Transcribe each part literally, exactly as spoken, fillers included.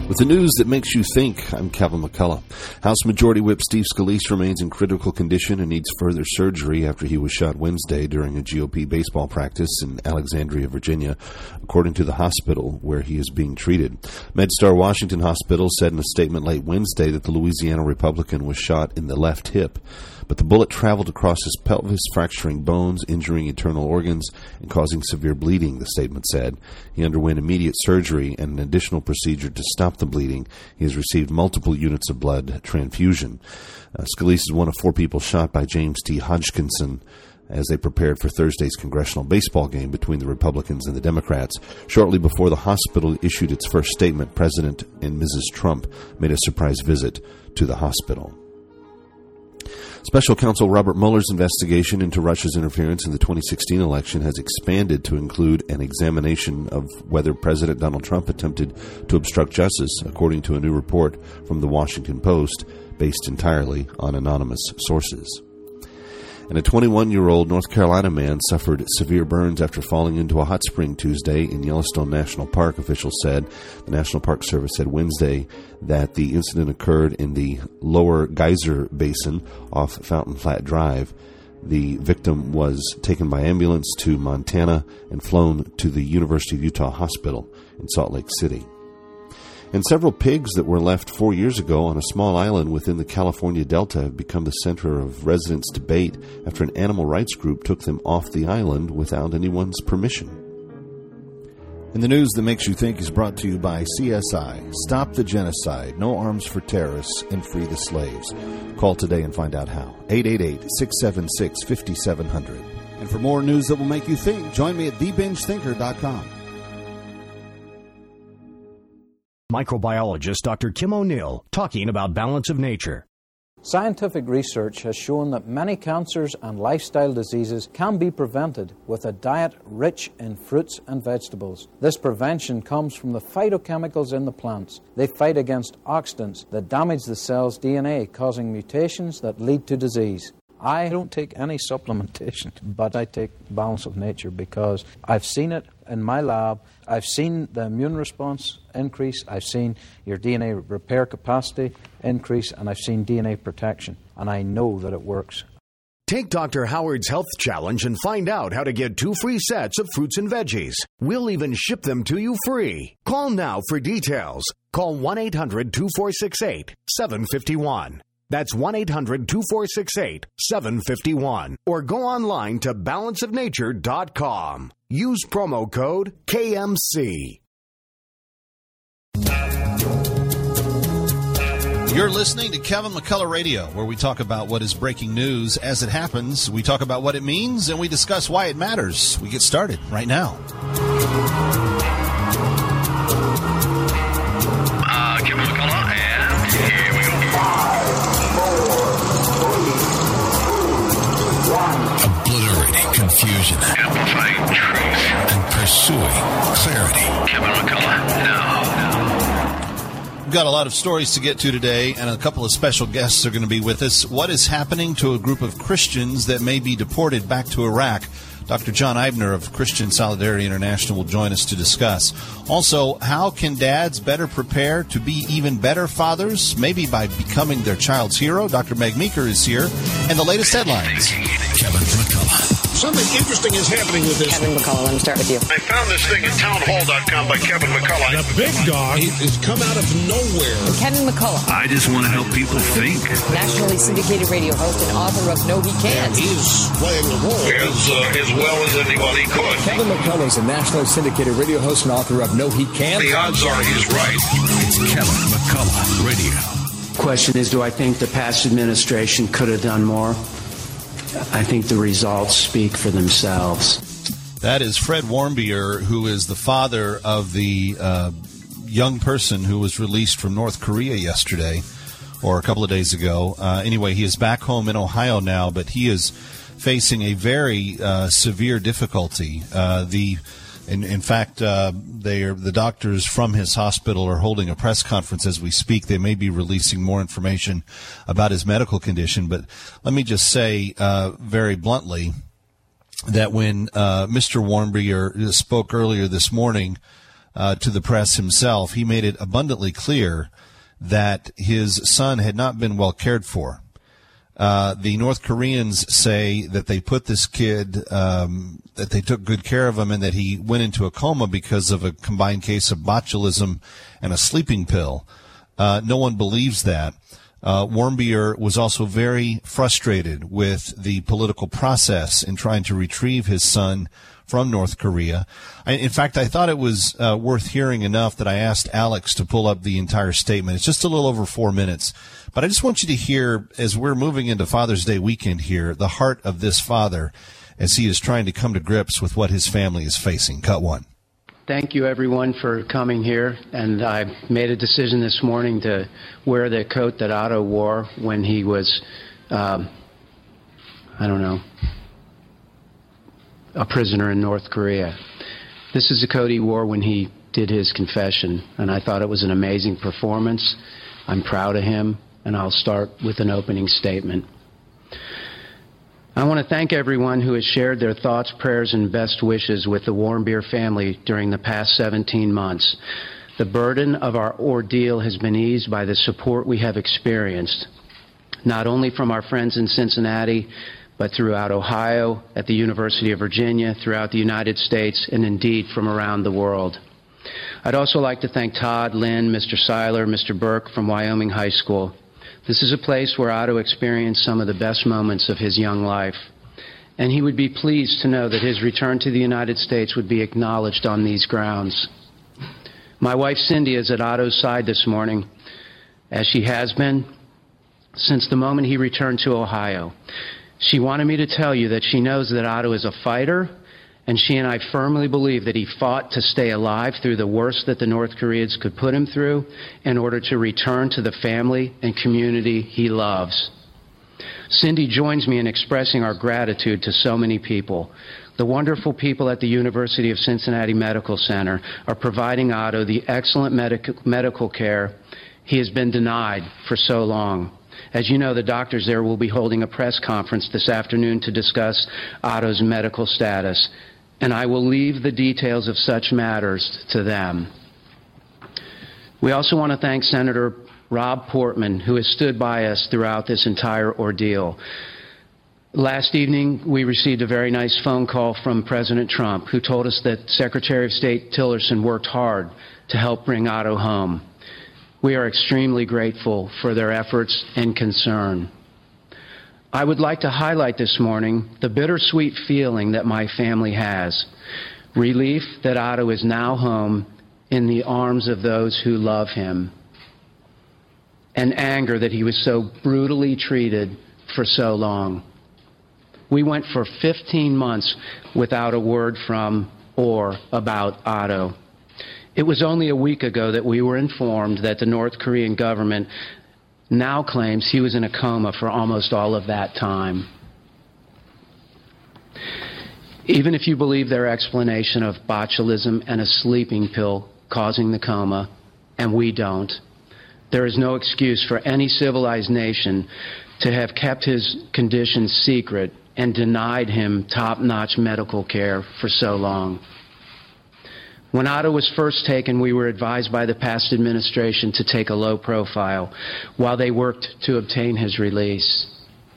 With the news that makes you think, I'm Kevin McCullough. House Majority Whip Steve Scalise remains in critical condition and needs further surgery after he was shot Wednesday during a G O P baseball practice in Alexandria, Virginia, according to the hospital where he is being treated. MedStar Washington Hospital said in a statement late Wednesday that the Louisiana Republican was shot in the left hip, but the bullet traveled across his pelvis, fracturing bones, injuring internal organs, and causing severe bleeding, the statement said. He underwent immediate surgery and an additional procedure to stop the bleeding. He has received multiple units of blood transfusion. Uh, Scalise is one of four people shot by James T. Hodgkinson as they prepared for Thursday's congressional baseball game between the Republicans and the Democrats. Shortly before the hospital issued its first statement, President and Missus Trump made a surprise visit to the hospital. Special Counsel Robert Mueller's investigation into Russia's interference in the twenty sixteen election has expanded to include an examination of whether President Donald Trump attempted to obstruct justice, according to a new report from the Washington Post, based entirely on anonymous sources. And a twenty-one-year-old North Carolina man suffered severe burns after falling into a hot spring Tuesday in Yellowstone National Park, officials said. The National Park Service said Wednesday that the incident occurred in the lower geyser basin off Fountain Flat Drive. The victim was taken by ambulance to Montana and flown to the University of Utah Hospital in Salt Lake City. And several pigs that were left four years ago on a small island within the California Delta have become the center of residents' debate after an animal rights group took them off the island without anyone's permission. And the news that makes you think is brought to you by C S I. Stop the genocide, no arms for terrorists, and free the slaves. Call today and find out how. eight eight eight, six seven six, five seven zero zero. And for more news that will make you think, join me at the binge thinker dot com. Microbiologist Doctor Kim O'Neill talking about balance of nature. Scientific research has shown that many cancers and lifestyle diseases can be prevented with a diet rich in fruits and vegetables. This prevention comes from the phytochemicals in the plants. They fight against oxidants that damage the cell's D N A, causing mutations that lead to disease. I don't take any supplementation, but I take Balance of Nature because I've seen it in my lab. I've seen the immune response increase. I've seen your D N A repair capacity increase, and I've seen D N A protection, and I know that it works. Take Doctor Howard's Health Challenge and find out how to get two free sets of fruits and veggies. We'll even ship them to you free. Call now for details. Call one eight hundred, two four six eight, seven five one. That's one eight hundred, two four six eight, seven five one. Or go online to balance of nature dot com. Use promo code K M C. You're listening to Kevin McCullough Radio, where we talk about what is breaking news as it happens. We talk about what it means, and we discuss why it matters. We get started right now. Uh, Kevin McCullough, and here we go. Obliterating confusion. Amplifying truth. And pursuing clarity. Kevin McCullough, now. We've got a lot of stories to get to today, and a couple of special guests are going to be with us. What is happening to a group of Christians that may be deported back to Iraq? Doctor John Eibner of Christian Solidarity International will join us to discuss. Also, how can dads better prepare to be even better fathers, maybe by becoming their child's hero? Doctor Meg Meeker is here, and the latest headlines. Kevin McCullough. Something interesting is happening with this. Kevin McCullough, let me start with you. I found this thing at town hall dot com by Kevin McCullough. The big dog has come out of nowhere. Kevin McCullough. I just want to help people think. Nationally syndicated radio host and author of No He Can't. And he's playing the role as, uh, as well as anybody could. Kevin McCullough is a nationally syndicated radio host and author of No He Can't. The odds are he's right. It's Kevin McCullough Radio. Question is, do I think the past administration could have done more? I think the results speak for themselves. That is Fred Warmbier, who is the father of the uh, young person who was released from North Korea yesterday, or a couple of days ago. Uh, anyway, he is back home in Ohio now, but he is facing a very uh, severe difficulty. Uh, the in, in fact, uh, they are, the doctors from his hospital are holding a press conference as we speak. They may be releasing more information about his medical condition, but let me just say uh, very bluntly that when uh, Mister Warmbier spoke earlier this morning uh, to the press himself, he made it abundantly clear that his son had not been well cared for. Uh, the North Koreans say that they put this kid, um, that they took good care of him, and that he went into a coma because of a combined case of botulism and a sleeping pill. Uh, no one believes that. Uh, Warmbier was also very frustrated with the political process in trying to retrieve his son from North Korea. I, in fact, I thought it was uh, worth hearing enough that I asked Alex to pull up the entire statement. It's just a little over four minutes. But I just want you to hear, as we're moving into Father's Day weekend here, the heart of this father as he is trying to come to grips with what his family is facing. Cut one. Thank you, everyone, for coming here. And I made a decision this morning to wear the coat that Otto wore when he was, um, I don't know, a prisoner in North Korea. This is the coat he wore when he did his confession, and I thought it was an amazing performance. I'm proud of him, and I'll start with an opening statement. I want to thank everyone who has shared their thoughts, prayers, and best wishes with the Warmbier family during the past seventeen months. The burden of our ordeal has been eased by the support we have experienced, not only from our friends in Cincinnati, but throughout Ohio, at the University of Virginia, throughout the United States, and indeed from around the world. I'd also like to thank Todd, Lynn, Mister Seiler, Mister Burke from Wyoming High School. This is a place where Otto experienced some of the best moments of his young life, and he would be pleased to know that his return to the United States would be acknowledged on these grounds. My wife Cindy is at Otto's side this morning, as she has been since the moment he returned to Ohio. She wanted me to tell you that she knows that Otto is a fighter, and she and I firmly believe that he fought to stay alive through the worst that the North Koreans could put him through in order to return to the family and community he loves. Cindy joins me in expressing our gratitude to so many people. The wonderful people at the University of Cincinnati Medical Center are providing Otto the excellent medic- medical care he has been denied for so long. As you know, the doctors there will be holding a press conference this afternoon to discuss Otto's medical status, and I will leave the details of such matters to them. We also want to thank Senator Rob Portman, who has stood by us throughout this entire ordeal. Last evening, we received a very nice phone call from President Trump, who told us that Secretary of State Tillerson worked hard to help bring Otto home. We are extremely grateful for their efforts and concern. I would like to highlight this morning the bittersweet feeling that my family has. Relief that Otto is now home in the arms of those who love him. And anger that he was so brutally treated for so long. We went for fifteen months without a word from or about Otto. It was only a week ago that we were informed that the North Korean government now claims he was in a coma for almost all of that time. Even if you believe their explanation of botulism and a sleeping pill causing the coma, and we don't, there is no excuse for any civilized nation to have kept his condition secret and denied him top-notch medical care for so long. When Otto was first taken, we were advised by the past administration to take a low profile while they worked to obtain his release.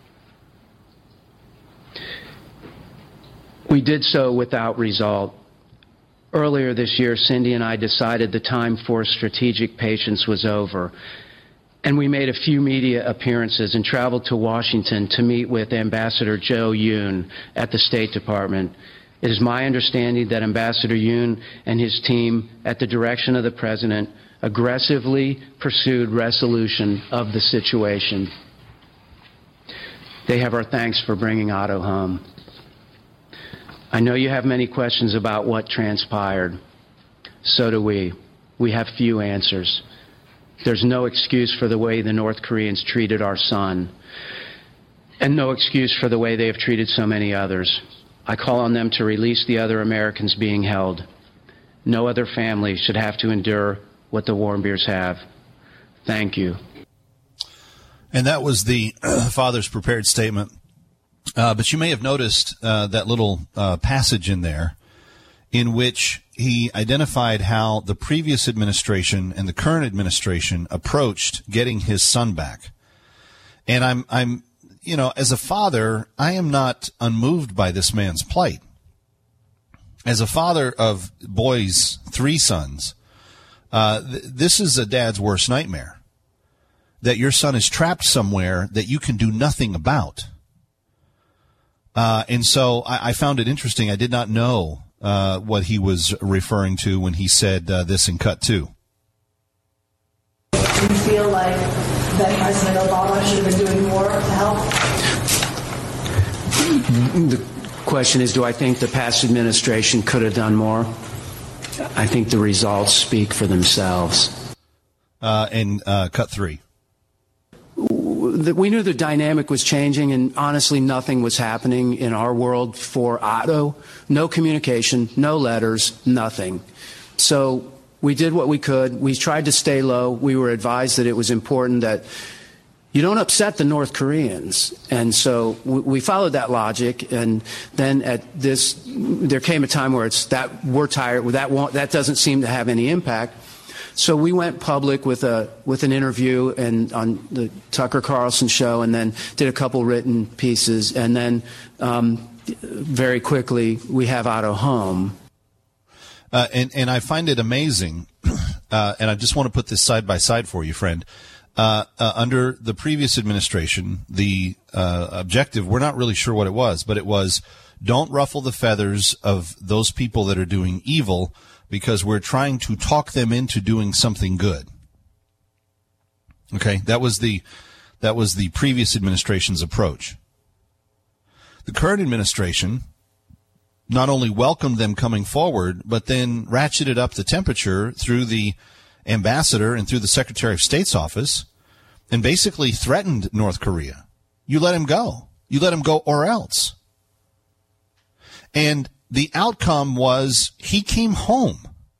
We did so without result. Earlier this year, Cindy and I decided the time for strategic patience was over, and we made a few media appearances and traveled to Washington to meet with Ambassador Joe Yoon at the State Department. It is my understanding that Ambassador Yoon and his team, at the direction of the President, aggressively pursued resolution of the situation. They have our thanks for bringing Otto home. I know you have many questions about what transpired. So do we. We have few answers. There's no excuse for the way the North Koreans treated our son, and no excuse for the way they have treated so many others. I call on them to release the other Americans being held. No other family should have to endure what the Warmbiers have. Thank you. And that was the uh, father's prepared statement. Uh, but you may have noticed uh, that little uh, passage in there in which he identified how the previous administration and the current administration approached getting his son back. And I'm, I'm, you know, as a father, I am not unmoved by this man's plight. As a father of boys, three sons, uh, th- this is a dad's worst nightmare. That your son is trapped somewhere that you can do nothing about. Uh, and so I, I found it interesting. I did not know uh, what he was referring to when he said uh, this in cut two. Do you feel like that President Obama should have been doing more to help? The question is, do I think the past administration could have done more? I think the results speak for themselves. Uh, and uh, cut three. We knew the dynamic was changing, and honestly, nothing was happening in our world for Otto. No communication, no letters, nothing. So we did what we could. We tried to stay low. We were advised that it was important that you don't upset the North Koreans. And so we followed that logic. And then at this, there came a time where it's that we're tired. That won't, that doesn't seem to have any impact. So we went public with a with an interview and on the Tucker Carlson show, and then did a couple written pieces, and then um, very quickly we have Otto home. Uh, and and I find it amazing, uh, and I just want to put this side by side for you, friend. Uh, uh, under the previous administration, the uh, objective, we're not really sure what it was, but it was don't ruffle the feathers of those people that are doing evil, because we're trying to talk them into doing something good. Okay, that was the that was the previous administration's approach. The current administration not only welcomed them coming forward, but then ratcheted up the temperature through the ambassador and through the Secretary of State's office, and basically threatened North Korea. You let him go. You let him go or else. And the outcome was he came home.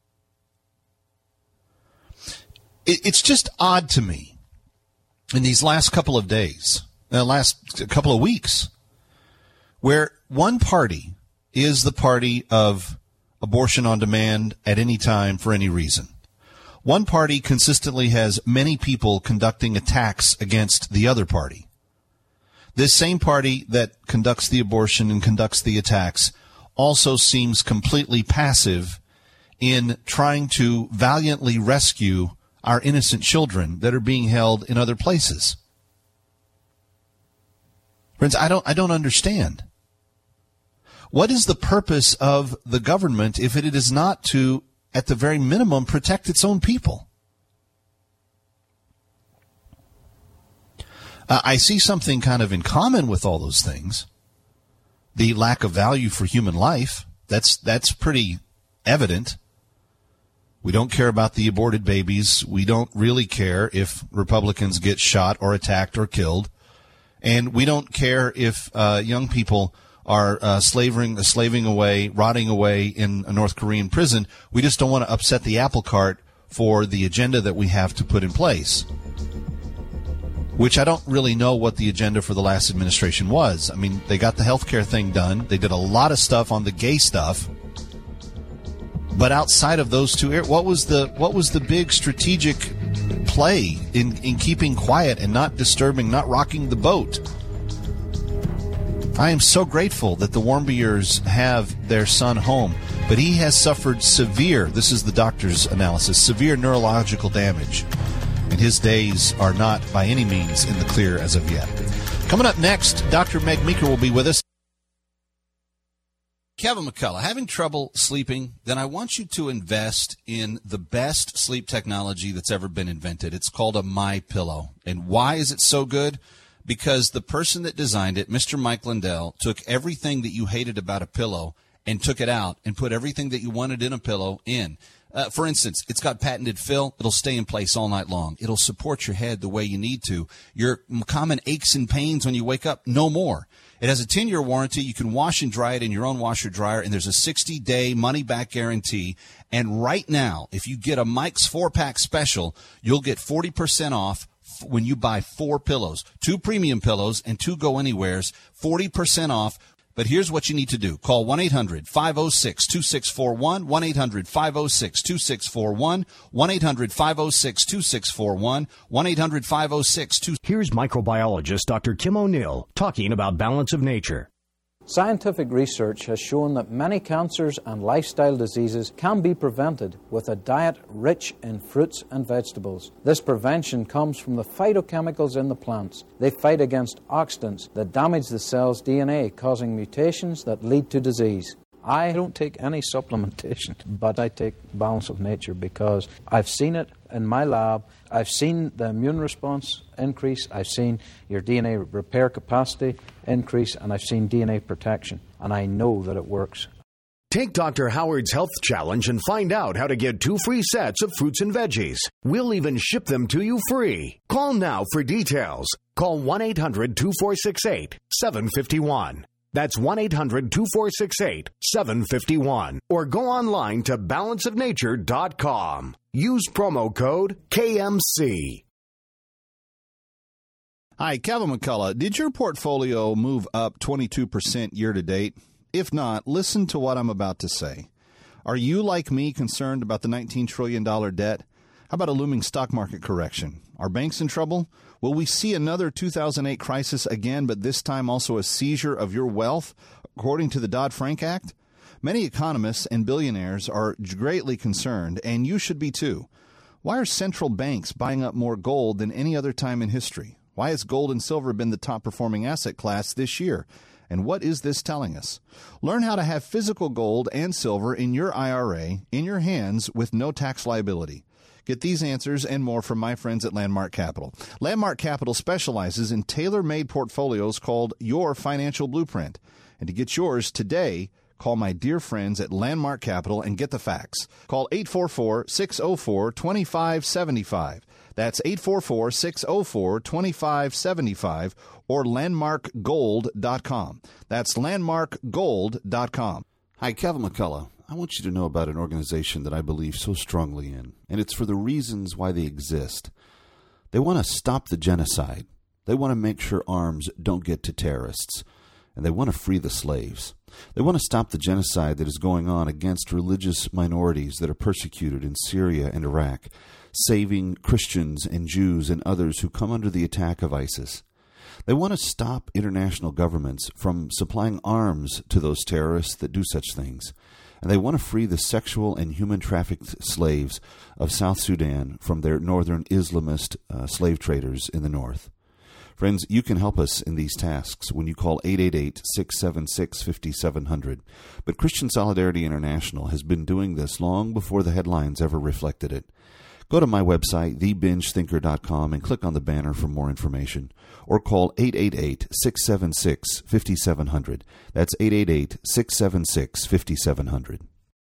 It, it's just odd to me in these last couple of days, the last couple of weeks, where one party is the party of abortion on demand at any time for any reason. One party consistently has many people conducting attacks against the other party. This same party that conducts the abortion and conducts the attacks also seems completely passive in trying to valiantly rescue our innocent children that are being held in other places. Friends, I don't, I don't understand. What is the purpose of the government if it is not to, at the very minimum, protect its own people? Uh, I see something kind of in common with all those things. The lack of value for human life, that's that's pretty evident. We don't care about the aborted babies. We don't really care if Republicans get shot or attacked or killed. And we don't care if uh, young people are uh, slaving, uh, slaving away, rotting away in a North Korean prison. We just don't want to upset the apple cart for the agenda that we have to put in place. Which I don't really know what the agenda for the last administration was. I mean, they got the healthcare thing done. They did a lot of stuff on the gay stuff. But outside of those two, what was the what was the big strategic play in, in keeping quiet and not disturbing, not rocking the boat? I am so grateful that the Warmbiers have their son home, but he has suffered severe, this is the doctor's analysis, severe neurological damage. And his days are not by any means in the clear as of yet. Coming up next, Doctor Meg Meeker will be with us. Kevin McCullough, having trouble sleeping? Then I want you to invest in the best sleep technology that's ever been invented. It's called a MyPillow. And why is it so good? Because the person that designed it, Mister Mike Lindell, took everything that you hated about a pillow and took it out and put everything that you wanted in a pillow in. Uh, for instance, it's got patented fill. It'll stay in place all night long. It'll support your head the way you need to. Your common aches and pains when you wake up, no more. It has a ten-year warranty. You can wash and dry it in your own washer dryer, and there's a sixty-day money-back guarantee. And right now, if you get a Mike's four-pack special, you'll get forty percent off when you buy four pillows, two premium pillows and two go-anywheres, forty percent off. But here's what you need to do. Call one eight hundred five oh six two six four one, one eight hundred five oh six two six four one, one eight hundred five oh six two six four one, one eight hundred five oh six two six four one. Here's microbiologist Doctor Kim O'Neill talking about balance of nature. Scientific research has shown that many cancers and lifestyle diseases can be prevented with a diet rich in fruits and vegetables. This prevention comes from the phytochemicals in the plants. They fight against oxidants that damage the cell's D N A, causing mutations that lead to disease. I don't take any supplementation, but I take Balance of Nature because I've seen it in my lab. I've seen the immune response increase. I've seen your D N A repair capacity increase, and I've seen D N A protection, and I know that it works. Take Doctor Howard's Health Challenge and find out how to get two free sets of fruits and veggies. We'll even ship them to you free. Call now for details. Call one eight hundred two four six eight seven five one. That's one eight hundred two four six eight seven five one. Or go online to balance of nature dot com. Use promo code K M C. Hi, Kevin McCullough. Did your portfolio move up twenty-two percent year to date? If not, listen to what I'm about to say. Are you, like me, concerned about the nineteen trillion dollars debt? How about a looming stock market correction? Are banks in trouble? Will we see another two thousand eight crisis again, but this time also a seizure of your wealth, according to the Dodd-Frank Act? Many economists and billionaires are greatly concerned, and you should be too. Why are central banks buying up more gold than any other time in history? Why has gold and silver been the top-performing asset class this year? And what is this telling us? Learn how to have physical gold and silver in your I R A, in your hands, with no tax liability. Get these answers and more from my friends at Landmark Capital. Landmark Capital specializes in tailor-made portfolios called Your Financial Blueprint. And to get yours today, call my dear friends at Landmark Capital and get the facts. Call eight four four, six zero four, two five seven five. That's eight four four, six zero four, two five seven five or landmark gold dot com. That's landmark gold dot com. Hi, Kevin McCullough. I want you to know about an organization that I believe so strongly in, and it's for the reasons why they exist. They want to stop the genocide. They want to make sure arms don't get to terrorists, and they want to free the slaves. They want to stop the genocide that is going on against religious minorities that are persecuted in Syria and Iraq, saving Christians and Jews and others who come under the attack of ISIS. They want to stop international governments from supplying arms to those terrorists that do such things. And they want to free the sexual and human trafficked slaves of South Sudan from their northern Islamist uh, slave traders in the north. Friends, you can help us in these tasks when you call eight eight eight, six seven six, five seven zero zero. But Christian Solidarity International has been doing this long before the headlines ever reflected it. Go to my website, the binge thinker dot com, and click on the banner for more information. Or call eight eight eight, six seven six, five seven zero zero. That's eight eight eight, six seven six, five seven zero zero.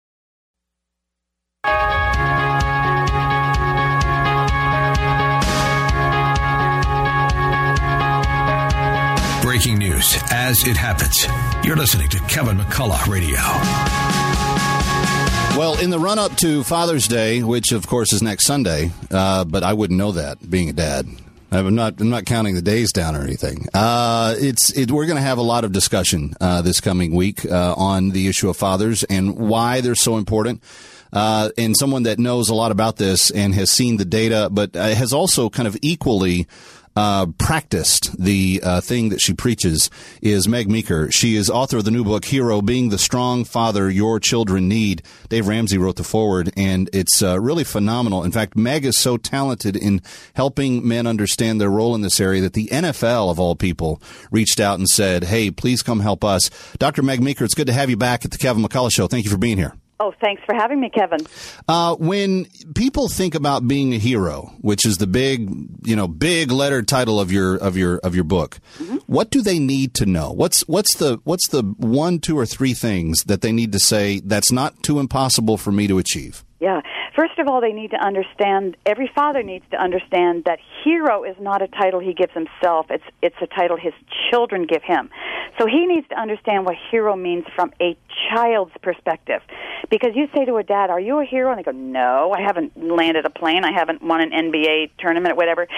Breaking news as it happens. You're listening to Kevin McCullough Radio. Well, in the run-up to Father's Day, which, of course, is next Sunday, uh, but I wouldn't know that, being a dad. I'm not, I'm not counting the days down or anything. Uh, it's, it, we're going to have a lot of discussion uh, this coming week uh, on the issue of fathers and why they're so important. Uh, and someone that knows a lot about this and has seen the data, but uh, has also kind of equally Uh, practiced the uh, thing that she preaches is Meg Meeker. She is author of the new book, Hero, Being the Strong Father Your Children Need. Dave Ramsey wrote the foreword, and it's uh, really phenomenal. In fact, Meg is so talented in helping men understand their role in this area that the N F L, of all people, reached out and said, hey, please come help us. Doctor Meg Meeker, it's good to have you back at the Kevin McCullough Show. Thank you for being here. Oh, thanks for having me, Kevin. Uh, when people think about being a hero, which is the big, you know, big letter title of your of your of your book, mm-hmm. What do they need to know? What's what's the what's the one, two, or three things that they need to say that's not too impossible for me to achieve? Yeah. First of all, they need to understand, every father needs to understand that hero is not a title he gives himself. It's it's a title his children give him. So he needs to understand what hero means from a child's perspective. Because you say to a dad, are you a hero? And they go, no, I haven't landed a plane. I haven't won an N B A tournament or whatever.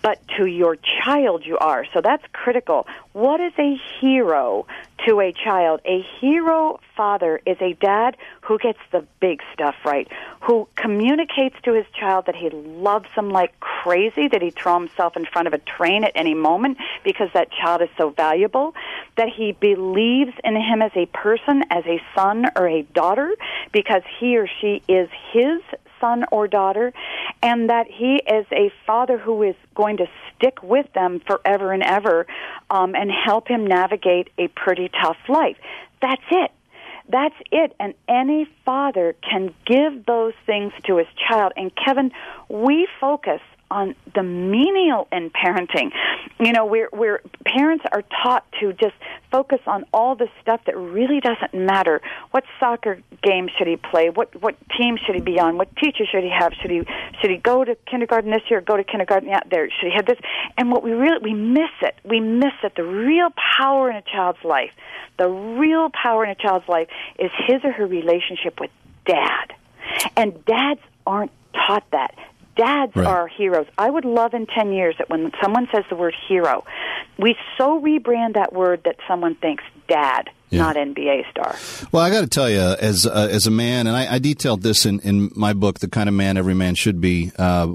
but to your child you are. So that's critical. What is a hero to a child? A hero father is a dad who gets the big stuff right, who communicates to his child that he loves him like crazy, that he'd throw himself in front of a train at any moment because that child is so valuable, that he believes in him as a person, as a son or a daughter, because he or she is his son or daughter, and that he is a father who is going to stick with them forever and ever um, and help him navigate a pretty tough life. That's it. That's it. And any father can give those things to his child. And Kevin, we focus on the menial in parenting. You know, we're, we're parents are taught to just focus on all the stuff that really doesn't matter. What soccer game should he play? What what team should he be on? What teacher should he have? Should he should he go to kindergarten this year? Or go to kindergarten yeah, there? Should he have this? And what we really we miss it. We miss it. The real power in a child's life, the real power in a child's life is his or her relationship with dad. And dads aren't taught that. Dads right. are heroes. I would love in ten years that when someone says the word hero, we so rebrand that word that someone thinks dad, yeah. not N B A star. Well, I got to tell you, as uh, as a man, and I, I detailed this in, in my book, The Kind of Man Every Man Should Be, uh,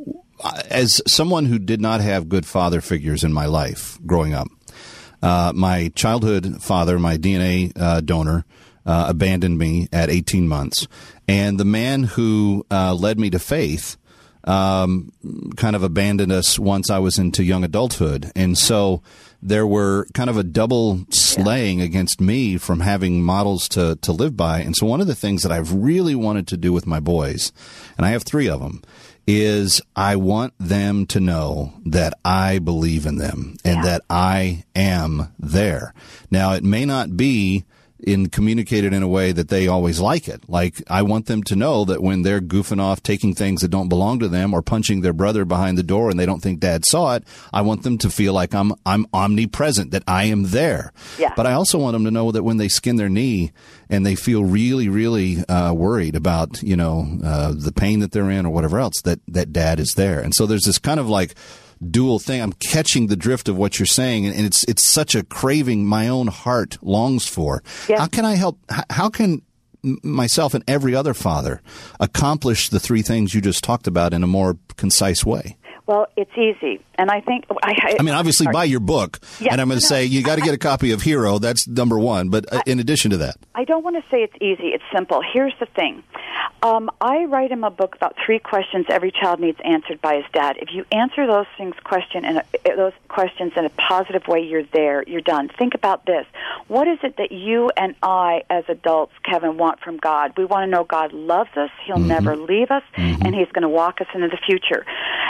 as someone who did not have good father figures in my life growing up. Uh, my childhood father, my D N A uh, donor, uh, abandoned me at eighteen months. And the man who uh, led me to faith Um, kind of abandoned us once I was into young adulthood. And so there were kind of a double slaying against me from having models to, to live by. And so one of the things that I've really wanted to do with my boys, and I have three of them, is I want them to know that I believe in them and yeah. that I am there. Now, it may not be in communicated in a way that they always like it. Like, I want them to know that when they're goofing off, taking things that don't belong to them, or punching their brother behind the door and they don't think dad saw it, I want them to feel like I'm I'm omnipresent, that I am there. Yeah. But I also want them to know that when they skin their knee and they feel really, really uh, worried about, you know, uh, the pain that they're in or whatever else, that, that dad is there. And so there's this kind of like dual thing. I'm catching the drift of what you're saying, and it's it's such a craving my own heart longs for. Yeah. How can I help? How can myself and every other father accomplish the three things you just talked about in a more concise way? Well, it's easy, and I think I. I, I mean, obviously, sorry. buy your book, yes, and I'm going to no, say you got to get a copy of Hero. That's number one. But I, in addition to that, I don't want to say it's easy. It's simple. Here's the thing: um, I write him a book about three questions every child needs answered by his dad. If you answer those things question in a, those questions in a positive way, you're there. You're done. Think about this: what is it that you and I, as adults, Kevin, want from God? We want to know God loves us. He'll mm-hmm. never leave us, mm-hmm. and He's going to walk us into the future.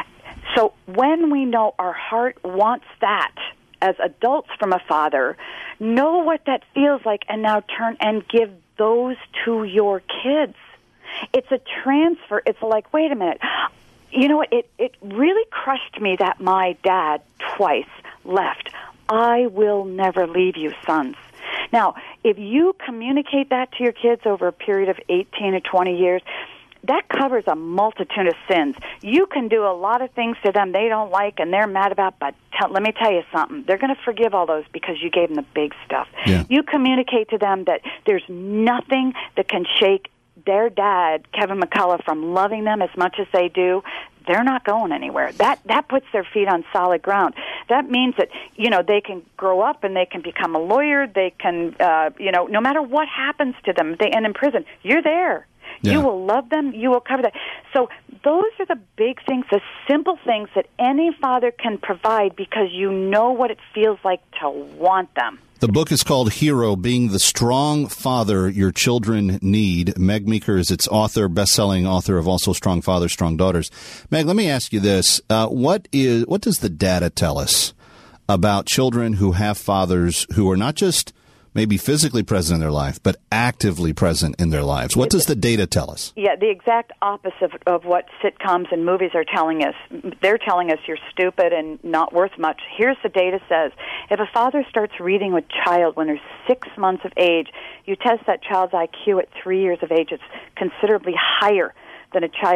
So when we know our heart wants that as adults from a father, know what that feels like, and now turn and give those to your kids. It's a transfer. It's like, wait a minute. You know, it, it really crushed me that my dad twice left. I will never leave you, sons. Now, if you communicate that to your kids over a period of eighteen or twenty years, that covers a multitude of sins. You can do a lot of things to them they don't like and they're mad about, but tell, let me tell you something. They're going to forgive all those because you gave them the big stuff. Yeah. You communicate to them that there's nothing that can shake their dad, Kevin McCullough, from loving them as much as they do. They're not going anywhere. That that puts their feet on solid ground. That means that, you know, they can grow up and they can become a lawyer. They can, uh, you know, no matter what happens to them, they end in prison. You're there. Yeah. You will love them. You will cover that. So those are the big things, the simple things that any father can provide because you know what it feels like to want them. The book is called Hero, Being the Strong Father Your Children Need. Meg Meeker is its author, best-selling author of also Strong Fathers, Strong Daughters. Meg, let me ask you this. Uh, what is what does the data tell us about children who have fathers who are not just maybe physically present in their life, but actively present in their lives? What does the data tell us? Yeah, the exact opposite of what sitcoms and movies are telling us. They're telling us you're stupid and not worth much. Here's the data says. If a father starts reading with child when they're six months of age, you test that child's I Q at three years of age. It's considerably higher than a child who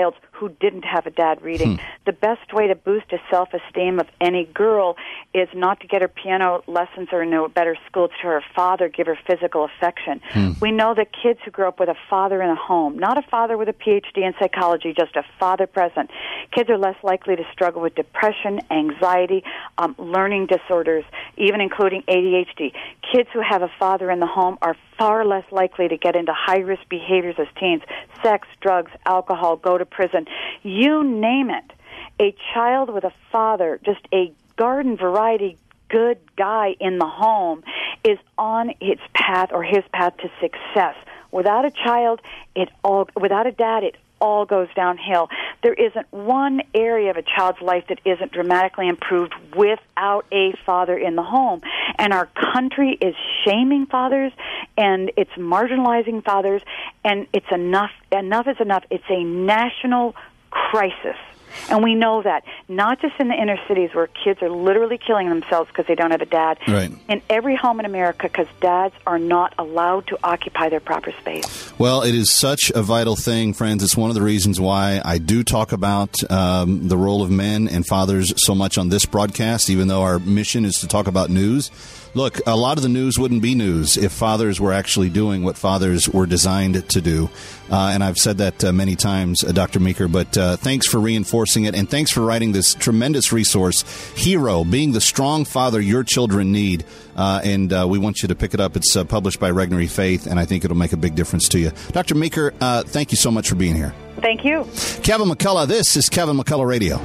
who didn't have a dad reading. Hmm. The best way to boost the self-esteem of any girl is not to get her piano lessons or in a better school, to her father give her physical affection. Hmm. We know that kids who grow up with a father in a home, not a father with a P H D in psychology, just a father present, kids are less likely to struggle with depression, anxiety, um, learning disorders, even including A D H D. Kids who have a father in the home are far less likely to get into high-risk behaviors as teens, sex, drugs, alcohol, go to prison. You name it. A child with a father, just a garden variety good guy in the home, is on its path or his path to success. Without a child, it all without a dad, it all goes downhill. There isn't one area of a child's life that isn't dramatically improved without a father in the home. And our country is shaming fathers, and it's marginalizing fathers, and it's enough. Enough is enough. It's a national crisis. And we know that, not just in the inner cities where kids are literally killing themselves because they don't have a dad. Right. In every home in America, because dads are not allowed to occupy their proper space. Well, it is such a vital thing, friends. It's one of the reasons why I do talk about um, the role of men and fathers so much on this broadcast, even though our mission is to talk about news. Look, a lot of the news wouldn't be news if fathers were actually doing what fathers were designed to do. Uh, and I've said that uh, many times, uh, Doctor Meeker, but uh, thanks for reinforcing it, and thanks for writing this tremendous resource, Hero, Being the Strong Father Your Children Need. Uh, and uh, we want you to pick it up. It's uh, published by Regnery Faith, and I think it'll make a big difference to you. Doctor Meeker, uh, thank you so much for being here. Thank you. Kevin McCullough, this is Kevin McCullough Radio.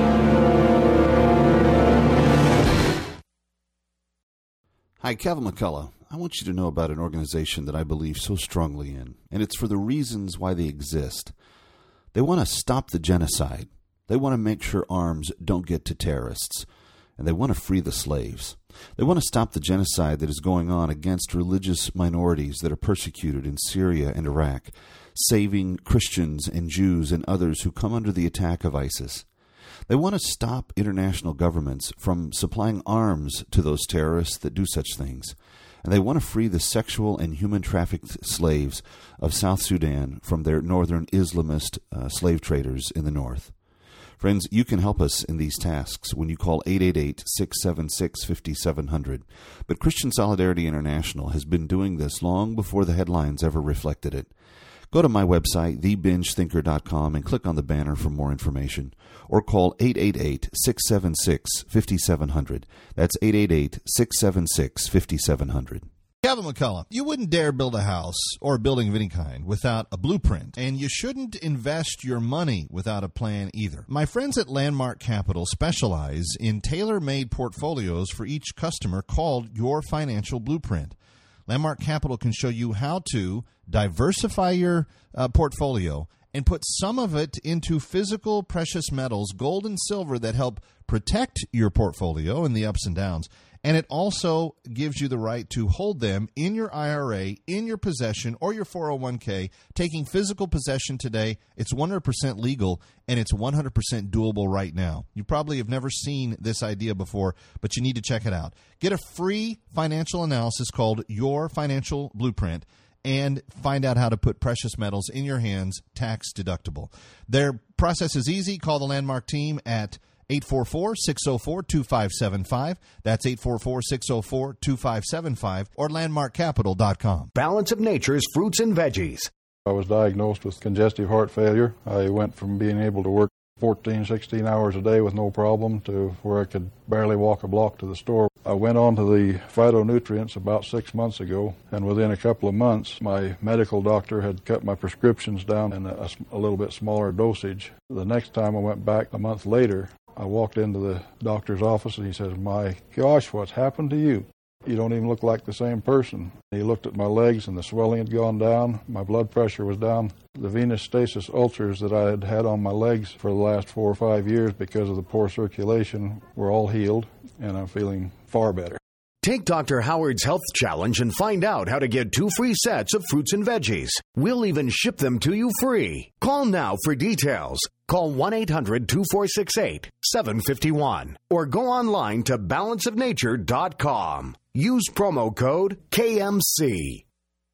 Hi, Kevin McCullough. I want you to know about an organization that I believe so strongly in, and it's for the reasons why they exist. They want to stop the genocide. They want to make sure arms don't get to terrorists, and they want to free the slaves. They want to stop the genocide that is going on against religious minorities that are persecuted in Syria and Iraq, saving Christians and Jews and others who come under the attack of ISIS. They want to stop international governments from supplying arms to those terrorists that do such things. And they want to free the sexual and human trafficked slaves of South Sudan from their northern Islamist uh, slave traders in the north. Friends, you can help us in these tasks when you call eight eight eight, six seven six, five seven zero zero. But Christian Solidarity International has been doing this long before the headlines ever reflected it. Go to my website, the binge thinker dot com, and click on the banner for more information. Or call eight eight eight, six seven six, five seven zero zero. That's eight eight eight, six seven six, five seven zero zero. Kevin McCullough, you wouldn't dare build a house or a building of any kind without a blueprint, and you shouldn't invest your money without a plan either. My friends at Landmark Capital specialize in tailor-made portfolios for each customer called Your Financial Blueprint. Landmark Capital can show you how to diversify your uh, portfolio and put some of it into physical precious metals, gold and silver, that help protect your portfolio in the ups and downs. And it also gives you the right to hold them in your I R A, in your possession, or your four oh one k. Taking physical possession today, it's one hundred percent legal, and it's one hundred percent doable right now. You probably have never seen this idea before, but you need to check it out. Get a free financial analysis called Your Financial Blueprint, and find out how to put precious metals in your hands tax deductible. Their process is easy. Call the Landmark team at eight four four, six oh four, two five seven five. That's eight four four, six oh four, two five seven five, or landmark capital dot com. Balance of Nature's fruits and veggies. I was diagnosed with congestive heart failure. I went from being able to work fourteen, sixteen hours a day with no problem to where I could barely walk a block to the store. I went on to the phytonutrients about six months ago, and within a couple of months, my medical doctor had cut my prescriptions down in a, a little bit smaller dosage. The next time I went back a month later, I walked into the doctor's office, and he says, "My gosh, what's happened to you? You don't even look like the same person." He looked at my legs, and the swelling had gone down. My blood pressure was down. The venous stasis ulcers that I had had on my legs for the last four or five years because of the poor circulation were all healed, and I'm feeling far better. Take Doctor Howard's Health Challenge and find out how to get two free sets of fruits and veggies. We'll even ship them to you free. Call now for details. Call one eight hundred, two four six eight, seven five one or go online to balance of nature dot com. Use promo code K M C.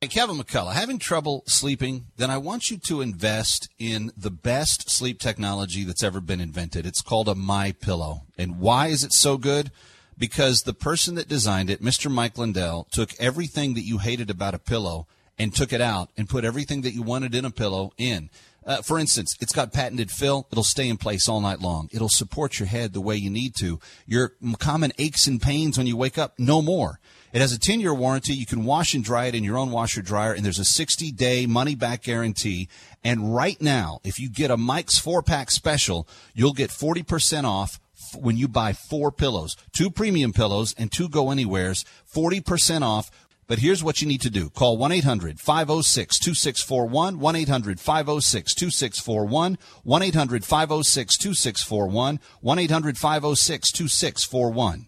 Hey, Kevin McCullough, having trouble sleeping? Then I want you to invest in the best sleep technology that's ever been invented. It's called a MyPillow. And why is it so good? Because the person that designed it, Mister Mike Lindell, took everything that you hated about a pillow and took it out and put everything that you wanted in a pillow in. Uh, for instance, it's got patented fill. It'll stay in place all night long. It'll support your head the way you need to. Your common aches and pains when you wake up, no more. It has a ten-year warranty. You can wash and dry it in your own washer dryer, and there's a sixty-day money-back guarantee. And right now, if you get a Mike's four-pack special, you'll get forty percent off when you buy four pillows, two premium pillows and two go-anywheres, forty percent off. But here's what you need to do. Call one eight hundred five oh six two six four one, one eight hundred five oh six two six four one, one eight hundred five oh six two six four one, one eight hundred five oh six two six four one.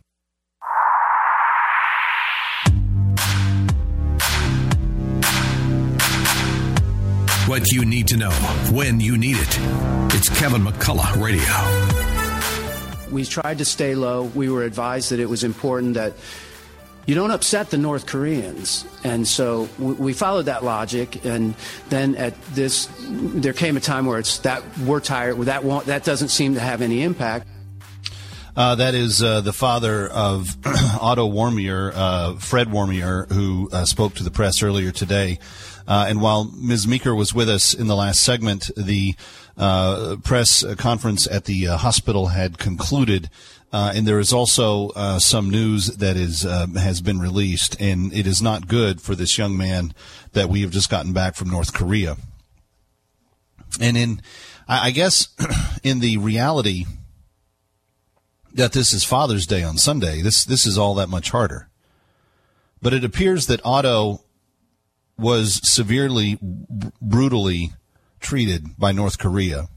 What you need to know when you need it. It's Kevin McCullough Radio. We tried to stay low. We were advised that it was important that you don't upset the North Koreans. And so we followed that logic. And then at this, there came a time where it's that we're tired. That won't, that doesn't seem to have any impact. Uh, that is uh, the father of Otto Warmbier, uh, Fred Warmbier, who uh, spoke to the press earlier today. Uh, and while Miz Meeker was with us in the last segment, the uh, press conference at the uh, hospital had concluded. Uh, and there is also uh, some news that is uh, has been released, and it is not good for this young man that we have just gotten back from North Korea. And in, I guess, in the reality that this is Father's Day on Sunday, this this is all that much harder. But it appears that Otto was severely, b- brutally treated by North Korea.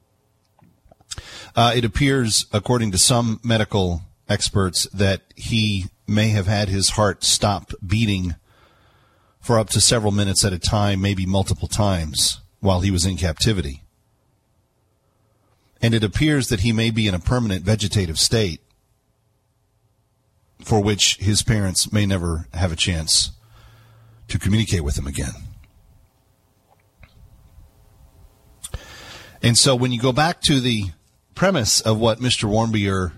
Uh, it appears, according to some medical experts, that he may have had his heart stop beating for up to several minutes at a time, maybe multiple times, while he was in captivity. And it appears that he may be in a permanent vegetative state for which his parents may never have a chance to communicate with him again. And so when you go back to the premise of what Mister Warmbier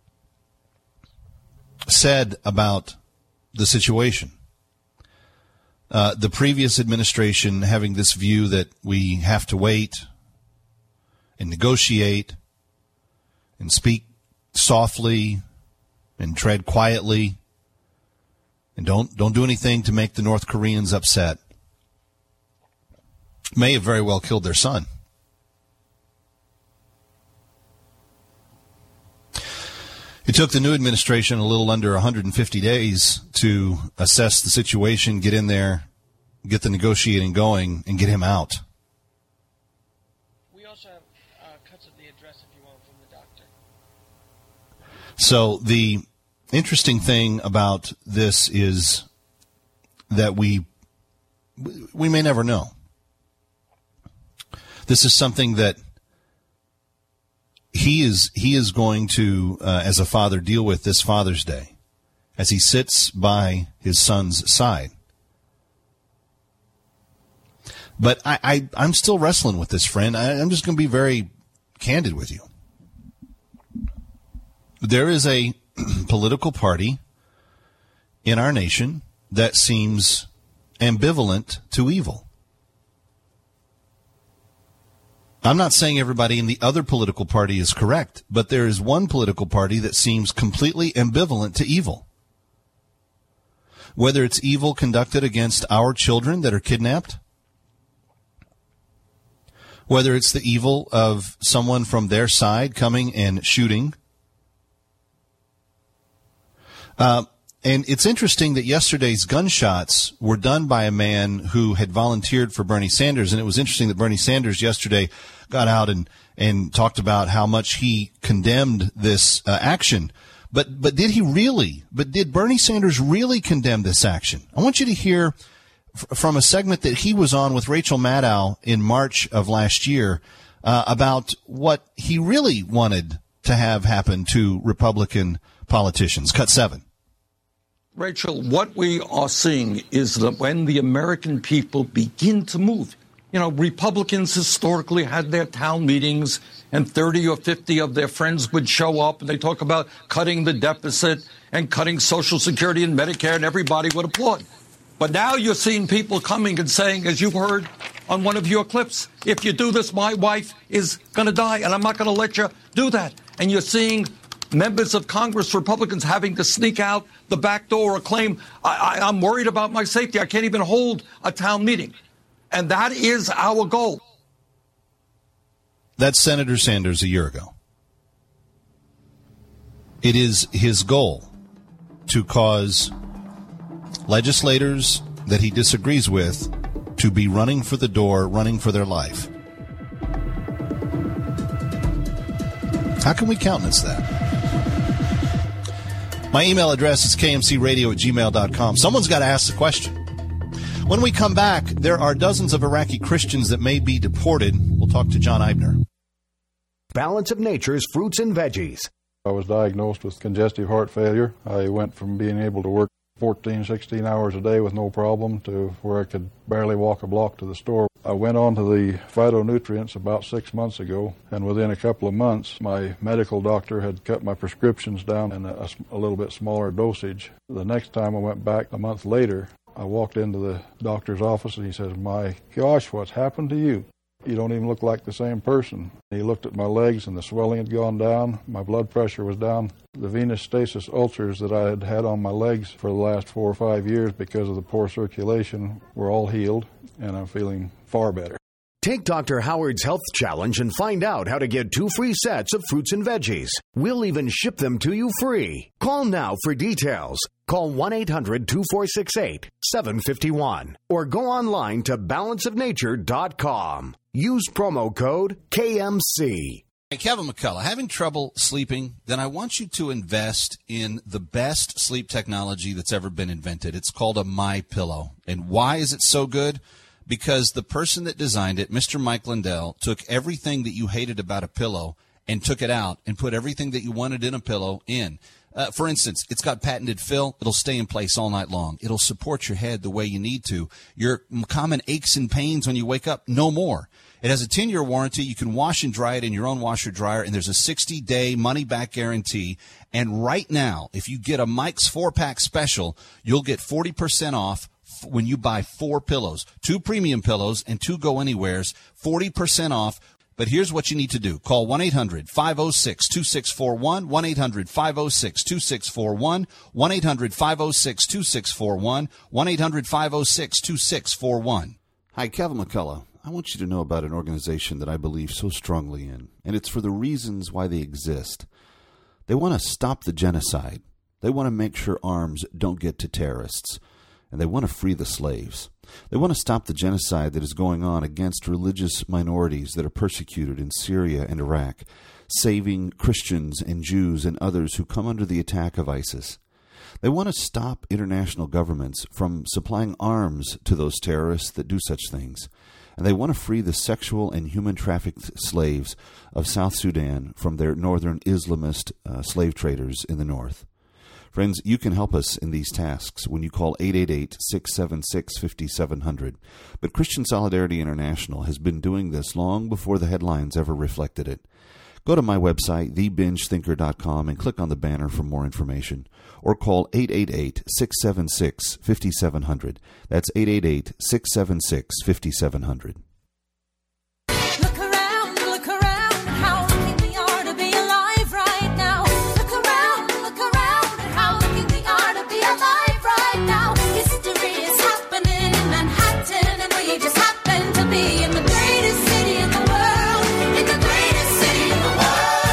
said about the situation, uh, the previous administration having this view that we have to wait and negotiate and speak softly and tread quietly and don't don't do anything to make the North Koreans upset, may have very well killed their son. It took the new administration a little under one hundred fifty days to assess the situation, get in there, get the negotiating going, and get him out. We also have uh, cuts of the address if you want from the doctor. So the interesting thing about this is that we we may never know. This is something that he is he is going to, uh, as a father, deal with this Father's Day as he sits by his son's side. But I, I, I'm still wrestling with this, friend. I, I'm just going to be very candid with you. There is a political party in our nation that seems ambivalent to evil. I'm not saying everybody in the other political party is correct, but there is one political party that seems completely ambivalent to evil. Whether it's evil conducted against our children that are kidnapped, whether it's the evil of someone from their side coming and shooting. Uh, and it's interesting that yesterday's gunshots were done by a man who had volunteered for Bernie Sanders. And it was interesting that Bernie Sanders yesterday got out and, and talked about how much he condemned this uh, action. But, but did he really, but did Bernie Sanders really condemn this action? I want you to hear f- from a segment that he was on with Rachel Maddow in March of last year uh, about what he really wanted to have happen to Republican politicians. Cut seven. Rachel, what we are seeing is that when the American people begin to move, you know, Republicans historically had their town meetings and thirty or fifty of their friends would show up and they talk about cutting the deficit and cutting Social Security and Medicare, and everybody would applaud. But now you're seeing people coming and saying, as you've heard on one of your clips, if you do this, my wife is going to die, and I'm not going to let you do that. And you're seeing members of Congress, Republicans, having to sneak out the back door or claim, I, I, I'm worried about my safety. I can't even hold a town meeting. And that is our goal. That's Senator Sanders a year ago. It is his goal to cause legislators that he disagrees with to be running for the door, running for their life. How can we countenance that? My email address is k m c radio at gmail dot com. Someone's got to ask the question. When we come back, there are dozens of Iraqi Christians that may be deported. We'll talk to John Eibner. Balance of Nature's fruits and veggies. I was diagnosed with congestive heart failure. I went from being able to work fourteen, sixteen hours a day with no problem to where I could barely walk a block to the store. I went on to the phytonutrients about six months ago, and within a couple of months, my medical doctor had cut my prescriptions down in a, a little bit smaller dosage. The next time I went back a month later, I walked into the doctor's office and he says, "My gosh, what's happened to you? You don't even look like the same person." He looked at my legs and the swelling had gone down. My blood pressure was down. The venous stasis ulcers that I had had on my legs for the last four or five years because of the poor circulation were all healed, and I'm feeling far better. Take Doctor Howard's Health Challenge and find out how to get two free sets of fruits and veggies. We'll even ship them to you free. Call now for details. Call one eight hundred two four six eight seven five one or go online to balance of nature dot com. Use promo code K M C. Hey, Kevin McCullough, having trouble sleeping? Then I want you to invest in the best sleep technology that's ever been invented. It's called a MyPillow. And why is it so good? Because the person that designed it, Mister Mike Lindell, took everything that you hated about a pillow and took it out and put everything that you wanted in a pillow in. Uh, for instance, it's got patented fill. It'll stay in place all night long. It'll support your head the way you need to. Your common aches and pains when you wake up, no more. It has a ten-year warranty. You can wash and dry it in your own washer dryer, and there's a sixty-day money-back guarantee. And right now, if you get a Mike's four-pack special, you'll get forty percent off when you buy four pillows, two premium pillows and two go-anywheres, forty percent off. But here's what you need to do. Call one eight hundred five oh six two six four one, one eight hundred five oh six two six four one, one eight hundred five oh six two six four one, one eight hundred five oh six two six four one. Hi, Kevin McCullough. I want you to know about an organization that I believe so strongly in, and it's for the reasons why they exist. They want to stop the genocide. They want to make sure arms don't get to terrorists. And they want to free the slaves. They want to stop the genocide that is going on against religious minorities that are persecuted in Syria and Iraq, saving Christians and Jews and others who come under the attack of ISIS. They want to stop international governments from supplying arms to those terrorists that do such things. And they want to free the sexual and human trafficked slaves of South Sudan from their northern Islamist uh, slave traders in the north. Friends, you can help us in these tasks when you call eight eight eight, six seven six, five seven zero zero. But Christian Solidarity International has been doing this long before the headlines ever reflected it. Go to my website, the binge thinker dot com, and click on the banner for more information. Or call eight eight eight, six seven six, five seven zero zero. That's eight eight eight, six seven six, five seven zero zero. Look around, look around, how lucky we are to be alive right now. Look around, look around, how lucky we are to be alive right now. History is happening in Manhattan, and we just happen to be in the greatest city in the world, in the greatest city in the